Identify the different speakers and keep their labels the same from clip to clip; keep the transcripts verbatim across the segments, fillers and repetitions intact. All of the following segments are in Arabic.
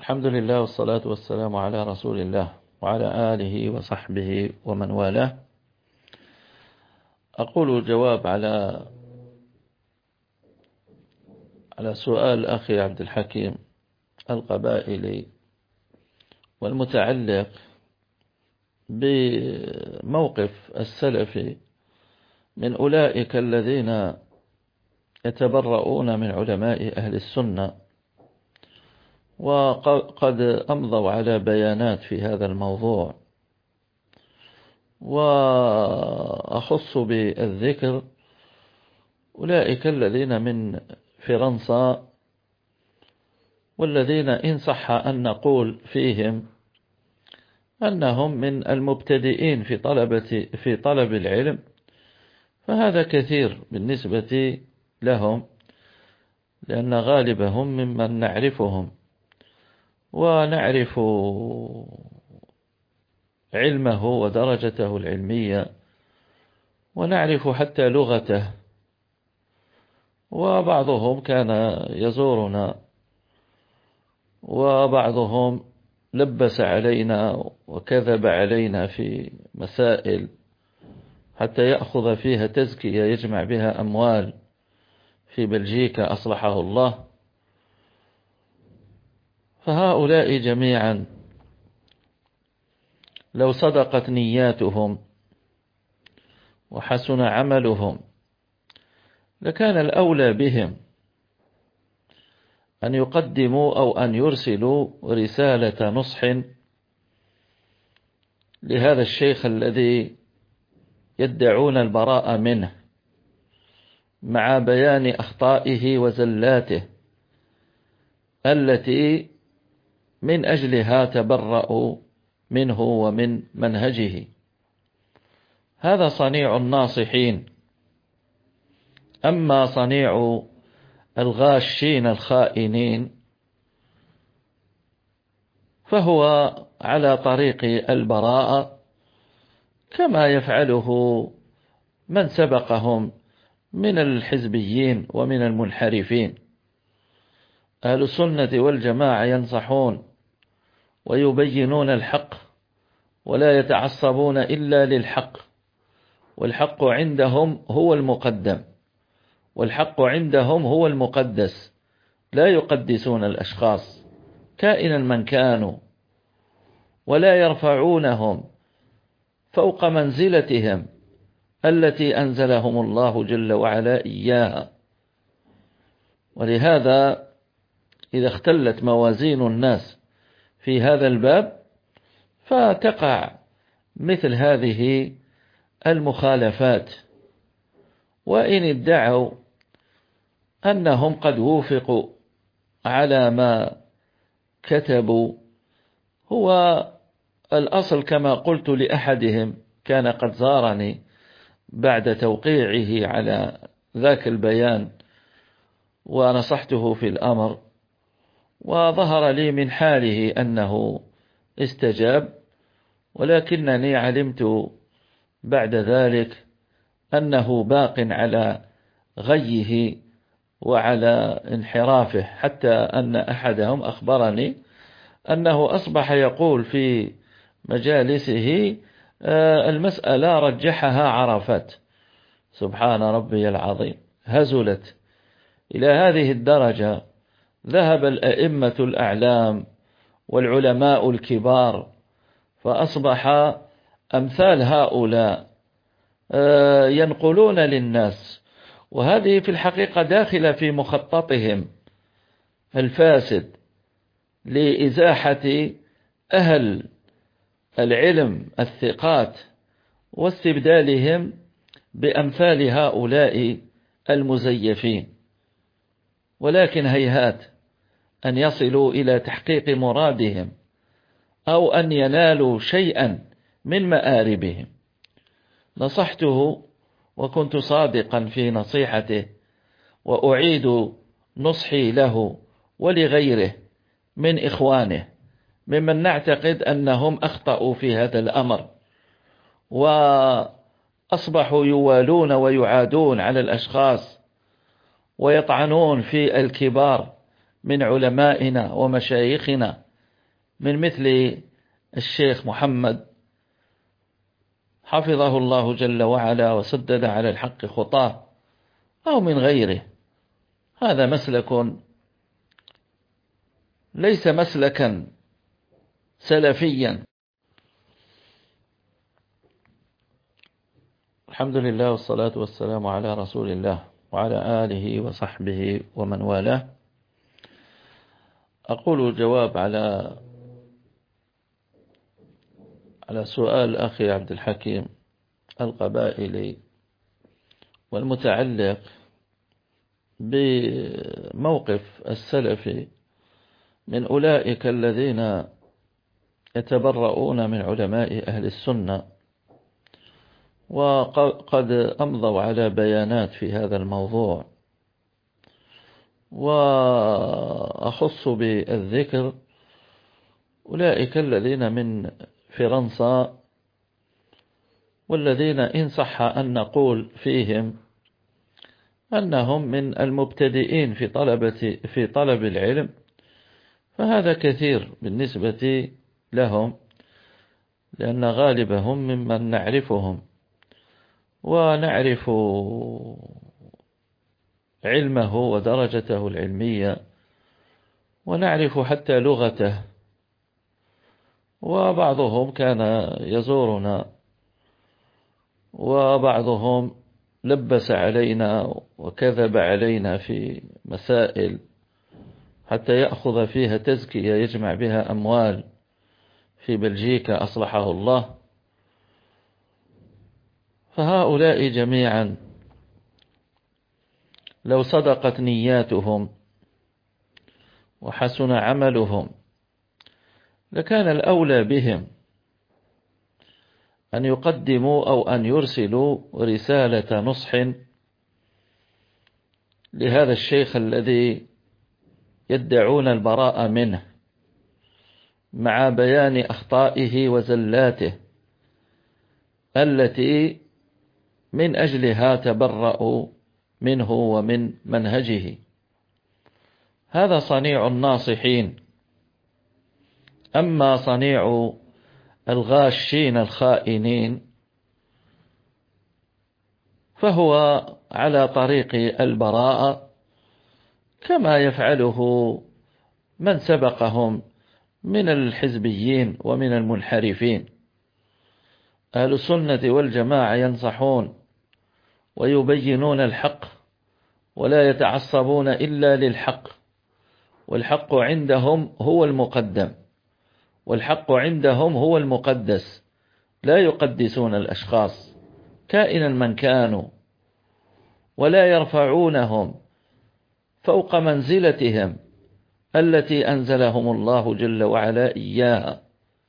Speaker 1: الحمد لله والصلاة والسلام على رسول الله وعلى آله وصحبه ومن والاه. أقول الجواب على على سؤال أخي عبد الحكيم القبائلي والمتعلق بموقف السلف من أولئك الذين يتبرؤون من علماء أهل السنة، وقد أمضوا على بيانات في هذا الموضوع. وأخص بالذكر أولئك الذين من فرنسا، والذين إن صح أن نقول فيهم أنهم من المبتدئين في طلبة في طلب العلم، فهذا كثير بالنسبة لهم، لأن غالبهم ممن نعرفهم ونعرف علمه ودرجته العلمية، ونعرف حتى لغته. وبعضهم كان يزورنا، وبعضهم لبس علينا وكذب علينا في مسائل حتى يأخذ فيها تزكية يجمع بها أموال في بلجيكا أصلحه الله. فهؤلاء جميعا لو صدقت نياتهم وحسن عملهم لكان الأولى بهم أن يقدموا أو أن يرسلوا رسالة نصح لهذا الشيخ الذي يدعون البراءة منه، مع بيان أخطائه وزلاته التي من أجلها تبرأوا منه ومن منهجه. هذا صنيع الناصحين. أما صنيع الغاشين الخائنين فهو على طريق البراءة، كما يفعله من سبقهم من الحزبيين ومن المنحرفين. أهل السنة والجماعة ينصحون ويبينون الحق، ولا يتعصبون إلا للحق، والحق عندهم هو المقدم، والحق عندهم هو المقدس. لا يقدسون الأشخاص كائنا من كانوا، ولا يرفعونهم فوق منزلتهم التي أنزلهم الله جل وعلا إياها. ولهذا إذا اختلت موازين الناس في هذا الباب فتقع مثل هذه المخالفات. وإن ادعوا أنهم قد وفقوا على ما كتبوا، هو الأصل كما قلت لأحدهم كان قد زارني بعد توقيعه على ذاك البيان ونصحته في الأمر، وظهر لي من حاله أنه استجاب، ولكنني علمت بعد ذلك أنه باق على غيه وعلى انحرافه، حتى أن أحدهم أخبرني أنه أصبح يقول في مجالسه المسألة رجحها عرفات. سبحان ربي العظيم، هزلت إلى هذه الدرجة. ذهب الأئمة الأعلام والعلماء الكبار، فأصبح أمثال هؤلاء ينقلون للناس، وهذه في الحقيقة داخلة في مخططهم الفاسد لإزاحة أهل العلم الثقات واستبدالهم بأمثال هؤلاء المزيفين. ولكن هيهات أن يصلوا إلى تحقيق مرادهم أو أن ينالوا شيئا من مآربهم. نصحته وكنت صادقا في نصيحته، وأعيد نصحي له ولغيره من إخوانه ممن نعتقد أنهم أخطأوا في هذا الأمر، وأصبحوا يوالون ويعادون على الأشخاص ويطعنون في الكبار من علمائنا ومشايخنا من مثل الشيخ محمد حفظه الله جل وعلا وسدد على الحق خطاه، أو من غيره. هذا مسلك ليس مسلكا سلفيا. الحمد لله والصلاة والسلام على رسول الله وعلى آله وصحبه ومن والاه. أقول الجواب على على سؤال أخي عبد الحكيم القبائلي، والمتعلق بموقف السلف من أولئك الذين يتبرؤون من علماء أهل السنة، وقد أمضوا على بيانات في هذا الموضوع. وأخص بالذكر أولئك الذين من فرنسا، والذين إن صح أن نقول فيهم أنهم من المبتدئين في طلبة في طلب العلم، فهذا كثير بالنسبة لهم، لأن غالبهم ممن نعرفهم ونعرف علمه ودرجته العلمية، ونعرف حتى لغته. وبعضهم كان يزورنا، وبعضهم لبس علينا وكذب علينا في مسائل حتى يأخذ فيها تزكية يجمع بها أموال في بلجيكا أصلحه الله. فهؤلاء جميعا لو صدقت نياتهم وحسن عملهم لكان الأولى بهم أن يقدموا أو أن يرسلوا رسالة نصح لهذا الشيخ الذي يدعون البراءة منه، مع بيان أخطائه وزلاته التي من أجلها تبرأوا منه ومن منهجه. هذا صنيع الناصحين. أما صنيع الغاشين الخائنين فهو على طريق البراءة، كما يفعله من سبقهم من الحزبيين ومن المنحرفين. أهل السنة والجماعة ينصحون ويبينون الحق، ولا يتعصبون إلا للحق، والحق عندهم هو المقدم، والحق عندهم هو المقدس. لا يقدسون الأشخاص كائنا من كانوا، ولا يرفعونهم فوق منزلتهم التي أنزلهم الله جل وعلا إياها.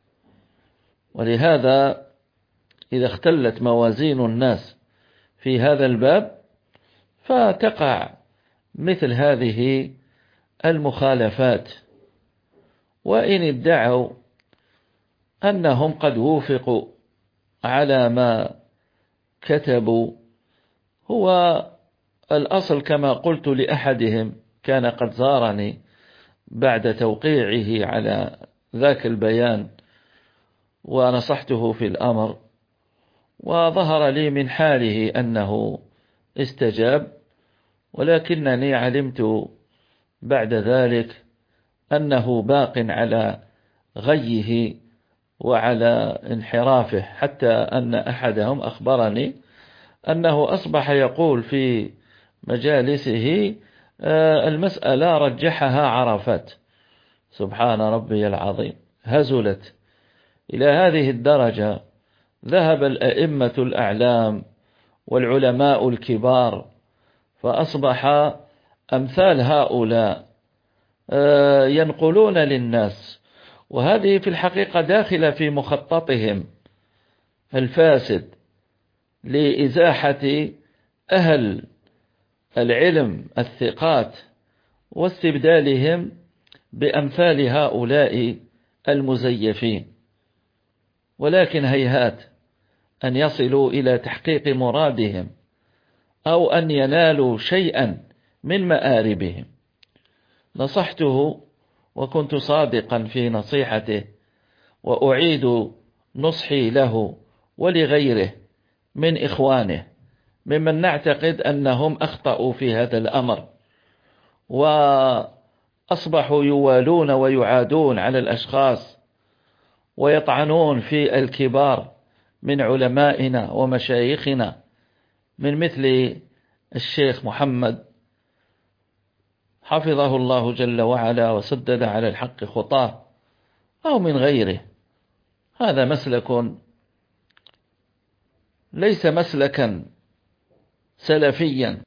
Speaker 1: ولهذا إذا اختلت موازين الناس في هذا الباب فتقع مثل هذه المخالفات. وإن ادعوا أنهم قد وافقوا على ما كتبوا، هو الأصل كما قلت لأحدهم كان قد زارني بعد توقيعه على ذاك البيان ونصحته في الأمر، وظهر لي من حاله أنه استجاب، ولكنني علمت بعد ذلك أنه باق على غيه وعلى انحرافه، حتى أن أحدهم أخبرني أنه أصبح يقول في مجالسه المسألة رجحها عرفات. سبحان ربي العظيم، هزلت إلى هذه الدرجة. ذهب الأئمة الأعلام والعلماء الكبار، فأصبح أمثال هؤلاء ينقلون للناس، وهذه في الحقيقة داخلة في مخططهم الفاسد لإزاحة أهل العلم الثقات واستبدالهم بأمثال هؤلاء المزيفين. ولكن هيهات أن يصلوا إلى تحقيق مرادهم أو أن ينالوا شيئا من مآربهم. نصحته وكنت صادقا في نصيحته، وأعيد نصحي له ولغيره من إخوانه ممن نعتقد أنهم أخطأوا في هذا الأمر، وأصبحوا يوالون ويعادون على الأشخاص ويطعنون في الكبار من علمائنا ومشايخنا، من مثل الشيخ محمد حفظه الله جل وعلا وسدد على الحق خطاه، أو من غيره. هذا مسلك ليس مسلكا سلفيا